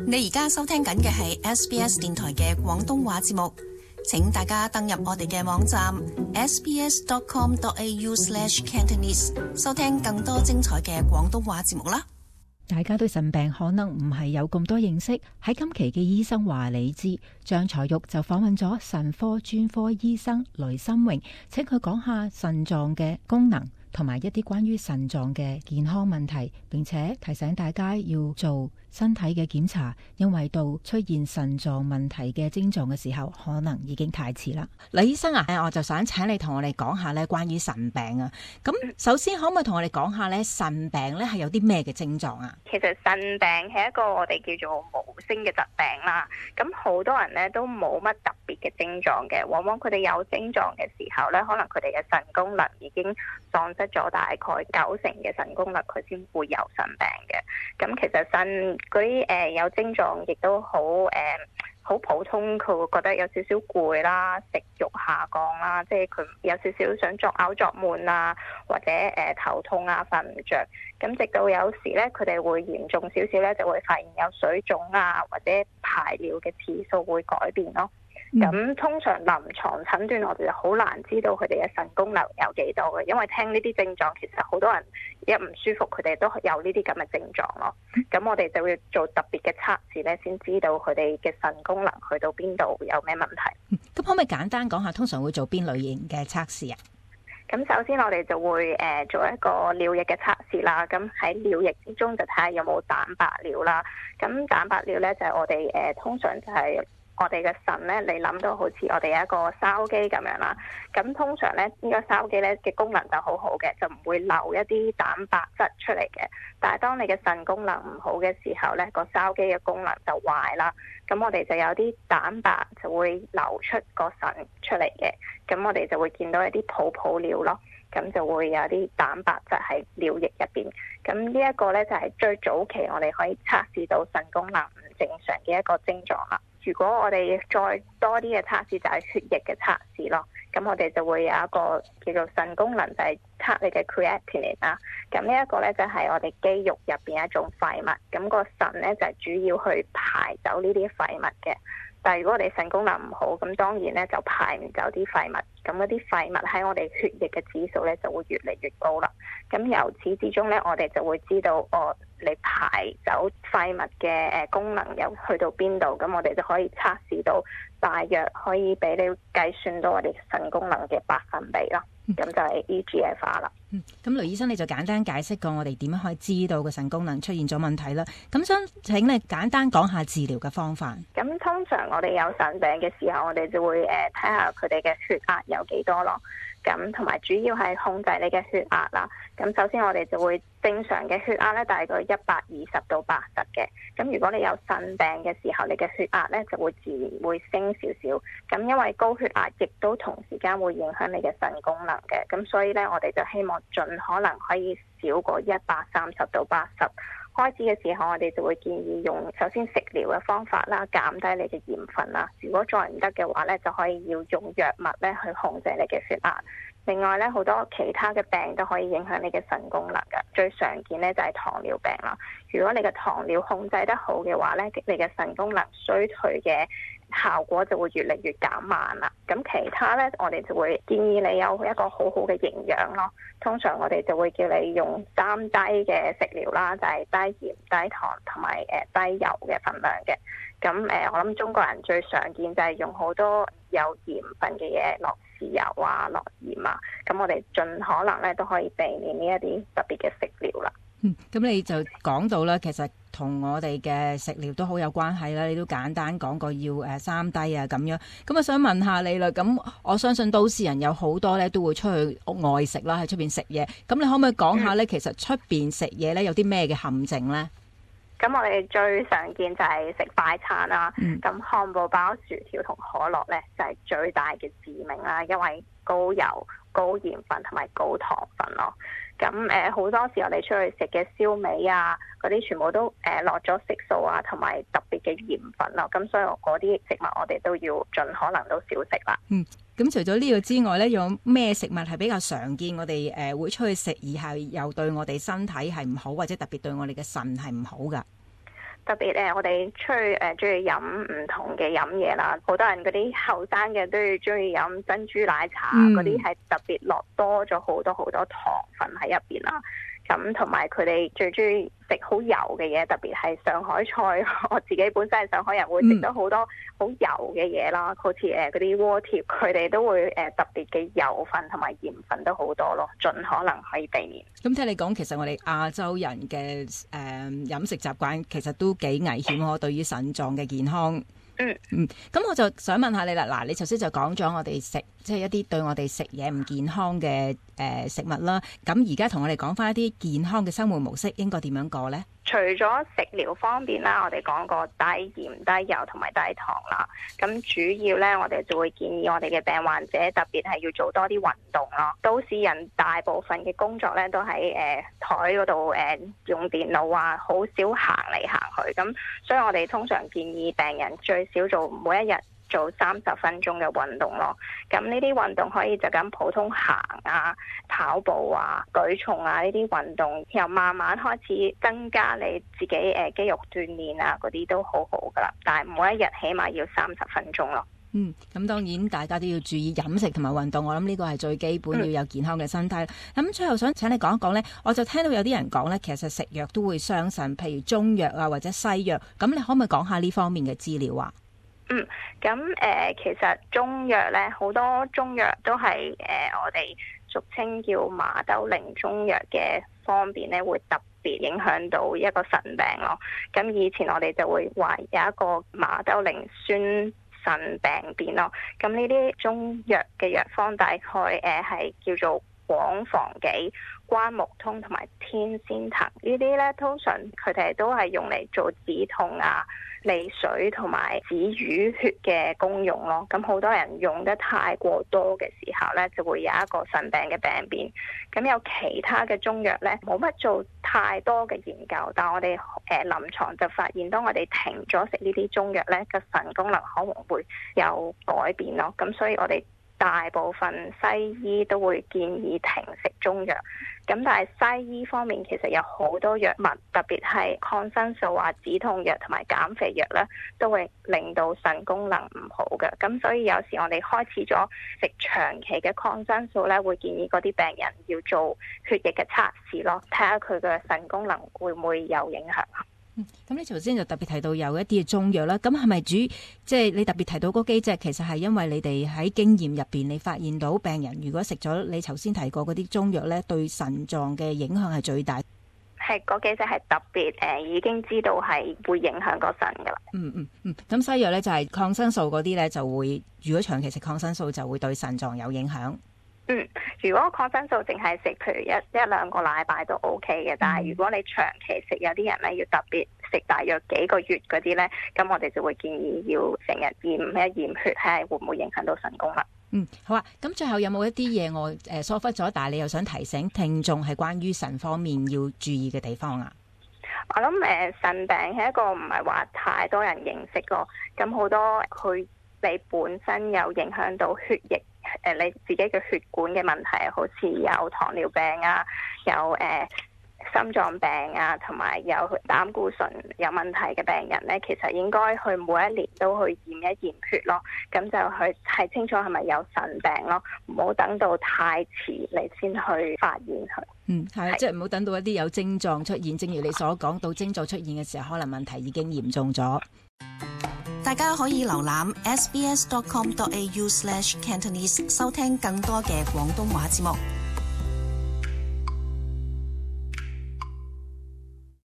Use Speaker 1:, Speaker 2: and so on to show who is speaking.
Speaker 1: 你而家收聽緊嘅係 SBS 電台嘅廣東話節目，請大家登入我哋嘅網站 sbs.com.au/cantonese 收聽更多精彩嘅廣東話節目啦。
Speaker 2: 大家對腎病可能唔係有咁多認識，喺今期嘅醫生話你知，張彩玉就訪問咗腎科專科醫生雷心榮，請佢講下腎臟嘅功能同埋一啲關於腎臟嘅健康問題，並且提醒大家要做身體嘅檢查，因為到出現腎臟問題嘅症狀嘅時候，可能已經太遲啦。雷醫生啊，我就想請你同我哋講下咧關於腎病啊。咁首先可唔可以同我哋講下咧腎病咧係有啲咩嘅症狀啊？
Speaker 3: 其實腎病係一個我哋叫做無聲嘅疾病啦。咁好多人咧都冇乜特別嘅症狀嘅，往往佢哋有症狀嘅時候咧，可能佢哋嘅腎功能已經喪失咗大概90%嘅腎功能，佢先會有腎病嘅。咁其實腎嗰啲有症狀亦都好普通，佢會覺得有少少攰啦，食慾下降啦，即係佢有少少想作嘔作悶啊，或者頭痛啊，瞓唔着。咁直到有時咧，佢哋會嚴重少少咧，就會發現有水腫啊，或者排尿嘅次數會改變咯。咁通常臨床診斷我哋就好難知道佢哋嘅腎功能有幾多嘅，因為聽呢啲症狀其實好多人一唔舒服佢哋都有呢啲咁嘅症狀咯。咁我哋就會做特別嘅測試咧，先知道佢哋嘅腎功能去到邊度有咩問題。
Speaker 2: 咁可唔可以簡單講下通常會做邊類型嘅測試啊？
Speaker 3: 咁首先我哋就會做一個尿液嘅測試啦。咁喺尿液之中就睇下有冇蛋白尿啦。咁蛋白尿咧就係我哋通常就係我哋嘅腎咧，你諗到好似我哋有一個筲箕咁樣啦。咁通常咧，呢個筲箕咧嘅功能就好好嘅，就唔會漏一啲蛋白質出嚟嘅。但係當你嘅腎功能唔好嘅時候咧，個筲箕嘅功能就壞啦。咁我哋就有啲蛋白就會流出個腎出嚟嘅。咁我哋就會見到一啲泡泡尿咯。咁就會有啲蛋白質喺尿液入邊。咁呢一個咧就係最早期我哋可以測試到腎功能唔正常嘅一個症狀啦。如果我哋再多啲嘅測試就係血液嘅測試咯，咁我哋就會有一個叫做腎功能，就係測你嘅 creatinine 啦。咁呢一個咧就係我哋肌肉入邊一種廢物，咁個腎咧就係主要去排走呢啲廢物嘅。但係如果我哋腎功能唔好，咁當然咧就排唔走啲廢物，咁嗰啲廢物喺我哋血液嘅指數咧就會越嚟越高啦。咁由此之中咧，我哋就會知道你排走廢物嘅功能又去到邊度，咁我哋就可以測試到大約可以俾你計算到我哋腎功能嘅百分比啦。咁就係 eGFR 啦。
Speaker 2: 咁雷醫生你就簡單解釋過我哋點樣可以知道個腎功能出現咗問題啦。咁想請你簡單講下治療嘅方法。
Speaker 3: 咁通常我哋有腎病嘅時候，我哋就會睇下佢哋嘅血壓有幾多咯。咁同埋主要係控制你嘅血壓啦。咁首先我哋就會正常嘅血壓咧，大概120到80嘅。咁如果你有腎病嘅時候，你嘅血壓咧就會自然會升少少。咁因為高血壓亦都同時間會影響你嘅腎功能嘅。咁所以咧，我哋就希望盡可能可以少過130到80。開始嘅時候，我哋就會建議用首先食療嘅方法啦，減低你嘅鹽分啦。如果再唔得嘅話咧，就可以要用藥物咧去控制你嘅血壓。另外咧，好多其他嘅病都可以影響你嘅腎功能嘅。最常見咧就係糖尿病啦。如果你嘅糖尿控制得好嘅話咧，你嘅腎功能衰退嘅效果就會越嚟越減慢啦。咁其他咧，我哋就會建議你有一個好好嘅營養咯。通常我哋就會叫你用3低嘅食療啦，就係低鹽、低糖同埋低油嘅分量嘅。咁我諗中國人最常見就係用好多有鹽分嘅嘢落豉油啊、落鹽啊。咁我哋盡可能咧都可以避免呢一啲特別嘅食療啦。
Speaker 2: 咁你就講到啦，其實同我哋嘅食療都好有關係啦。你都簡單講過要3低啊咁樣。咁我想問下你啦，咁我相信都市人有好多咧都會出去外食啦，喺出邊食嘢。咁你可唔可以講下咧，其實出邊食嘢咧有啲咩嘅陷阱咧？
Speaker 3: 咁我哋最常見就係食快餐啦。咁漢堡包、薯條同可樂咧就係最大嘅致命啦，因為高油、高鹽分同埋高糖分咯。咁好多時我哋出去食嘅燒味啊，嗰啲全部都落咗色素啊，同埋特別嘅鹽分咯。咁所以嗰啲食物我哋都要盡可能都少食啦。
Speaker 2: 咁除咗呢個之外咧，有咩食物係比較常見我哋會出去食而係又對我哋身體係唔好，或者特別對我哋嘅腎係唔好噶？
Speaker 3: 特別我哋出去中意飲唔同嘅飲嘢啦，好多人嗰啲後生嘅都要中意飲珍珠奶茶，嗰啲係特別落多咗好多糖分喺入邊啦。咁同埋佢哋最中意食好油嘅嘢，特別係上海菜。我自己本身係上海人，會食到好多好油嘅嘢啦，好似嗰啲鍋貼，佢哋都會特別嘅油分同埋鹽分都好多咯，盡可能可以避免。
Speaker 2: 咁聽你講，其實我哋亞洲人嘅飲食習慣其實都幾危險喎，對於腎臟嘅健康。咁我就想問下你啦。嗱，你頭先就講咗我哋食即係一啲對我哋食嘢唔健康嘅食物啦。咁而家同我哋講翻一啲健康嘅生活模式，應該點樣過呢？
Speaker 3: 除咗食療方面啦，我哋講過低鹽、低油同埋低糖啦。咁主要呢，我哋就會建議我哋嘅病患者，特別係要做多啲運動咯。都市人大部分嘅工作呢，都喺台嗰度用電腦啊，好少行嚟行去。咁所以我哋通常建議病人最少做每一日做30分鐘嘅運動咯。咁呢啲運動可以就咁普通行啊、跑步啊、舉重啊呢啲運動，由慢慢開始增加你自己肌肉鍛煉啊，嗰啲都好好噶啦。但係每一日起碼要30分鐘咯。
Speaker 2: 咁當然大家都要注意飲食同埋運動，我諗呢個係最基本，要有健康嘅身體。咁最後想請你講一講呢，我就聽到有啲人講呢，其實食藥都會傷腎，譬如中藥啊或者西藥，咁你可唔可以講下呢方面嘅資料啊？
Speaker 3: 其實中藥咧，好多中藥都係我哋俗稱叫馬兜鈴中藥嘅方面咧，會特別影響到一個腎病咯。咁以前我哋就會話有一個馬兜鈴酸腎病變咯。咁呢啲中藥嘅藥方大概係叫做廣防己、關木通同埋天仙藤呢啲咧，通常佢哋都係用嚟做止痛啊、利水同埋止淤血嘅功用咯。咁好多人用得太過多嘅時候咧，就會有一個腎病嘅病變。咁有其他嘅中藥咧，冇乜做太多嘅研究，但係我哋臨床就發現，當我哋停咗食呢啲中藥咧，個腎功能可能會有改變咯。咁所以我哋大部分西醫都會建議停食中藥，咁但係西醫方面其實有好多藥物，特別係抗生素啊、止痛藥同埋減肥藥咧，都會令到腎功能唔好嘅。咁所以有時我哋開始咗食長期嘅抗生素咧，會建議嗰啲病人要做血液嘅測試咯，睇下佢嘅腎功能會唔會有影響。
Speaker 2: 咁你頭先就特別提到有一啲嘅中藥啦，咁係咪即係你特別提到嗰幾隻，其實係因為你哋喺經驗入邊，你發現到病人如果食咗你頭先提過嗰啲中藥咧，對腎臟嘅影響係最大？
Speaker 3: 係嗰幾隻係特別已經知道係會影響個腎噶啦。
Speaker 2: 咁西藥咧就係抗生素嗰啲咧，就會如果長期食抗生素就會對腎臟有影響。
Speaker 3: 如果抗生素淨係食，譬如一兩個禮拜都 OK 嘅，但係如果你長期食，有啲人咧要特別食大約幾個月嗰啲咧，咁我哋就會建議要成日驗血，睇下會唔會影響到腎功能。
Speaker 2: 好啊。咁最後有冇一啲嘢我疏忽咗，但係你又想提醒聽眾係關於腎方面要注意嘅地方啊？
Speaker 3: 我諗腎病係一個唔係話太多人認識咯，咁好多佢你本身有影響到血液。你自己嘅血管嘅問題，好似有糖尿病啊，有心臟病啊，同埋有膽固醇有問題嘅病人呢，其實應該去每一年都去驗一驗血咯，咁就去睇清楚係咪有腎病咯，唔好等到太遲你先去發現佢。
Speaker 2: 係即係唔好等到一啲有症狀出現，正如你所講，到症狀出現嘅時候，可能問題已經嚴重咗。
Speaker 1: 大家可以瀏覽 sbs.com.au/Cantonese 收聽更多嘅廣東話節目。